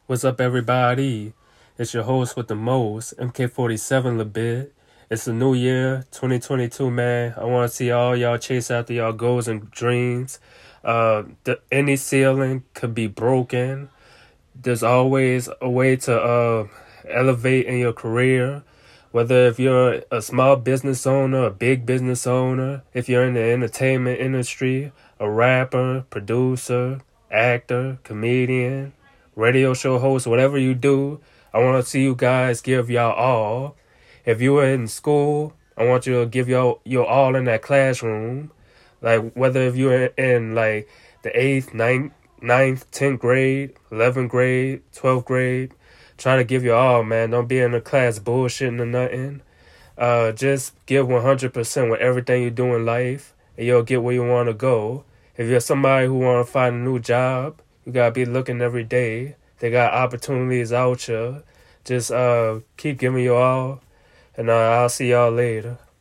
What's up, everybody? It's your host with the most, MK47 Labid. It's the new year, 2022, man. I want to see all y'all chase after y'all goals and dreams. Any ceiling could be broken. There's always a way to elevate in your career. Whether if you're a small business owner, a big business owner, if you're in the entertainment industry, a rapper, producer, actor, comedian, radio show host, whatever you do, I want to see you guys give y'all all. If you were in school, I want you to give your all in that classroom. Like whether if you're in like the 8th, ninth, 10th grade, 11th grade, 12th grade, try to give your all, man. Don't be in the class bullshitting or nothing. Just give 100% with everything you do in life, and you'll get where you want to go. If you're somebody who want to find a new job, you got to be looking every day. They got opportunities out here. Just keep giving your all, and I'll see y'all later.